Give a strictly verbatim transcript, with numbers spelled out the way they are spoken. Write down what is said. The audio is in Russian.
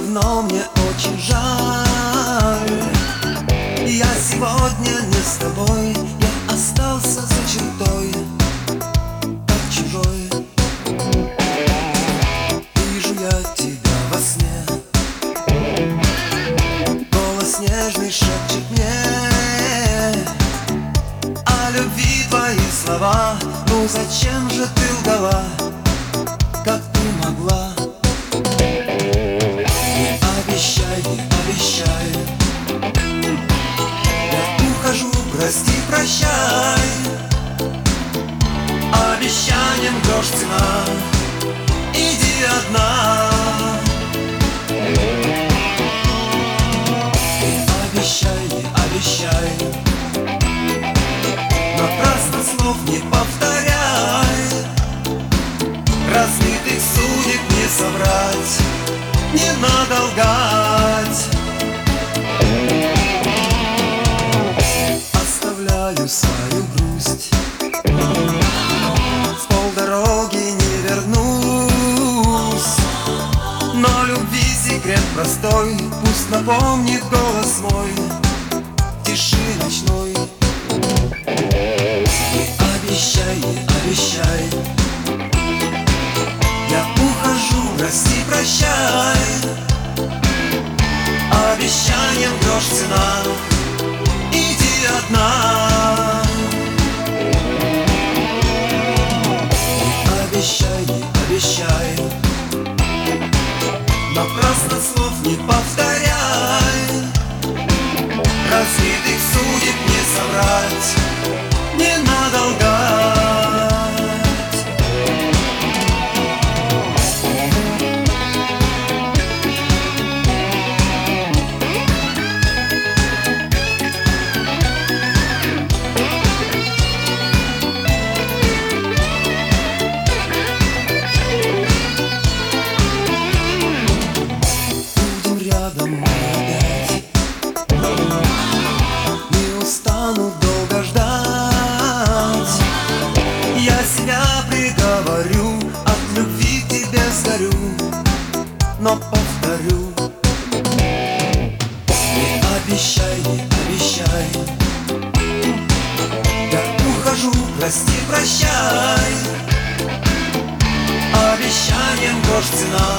равно мне очень жаль. Я сегодня не с тобой, я остался за чертой, как чужой. Вижу я тебя во сне, голос нежный шепчет мне о любви твои слова. Ну зачем же ты лгала, как ты могла? Не обещай, не обещай, я ухожу, прости, прощай. Обещанием грош цена, иди одна. Не обещай, не обещай, напрасно слов не повторяй. Разбитых судеб не собрать, не надо лгать. Оставляю свою грусть, с полдороги не вернусь, но любви секрет простой пусть напомнит голос мой в тиши ночной. Не обещай, не обещай, я ухожу, прости, прощай. Обещанием грош цена, иди одна. Не обещай, не обещай, напрасно слов не повторяй. Разбитых судеб не собрать, не надо лгать. Рядом опять, не устану долго ждать. Я себя приговорю, от любви к тебе сгорю, но повторю. Не обещай, не обещай, я ухожу, прости, прощай. Обещанием грош цена,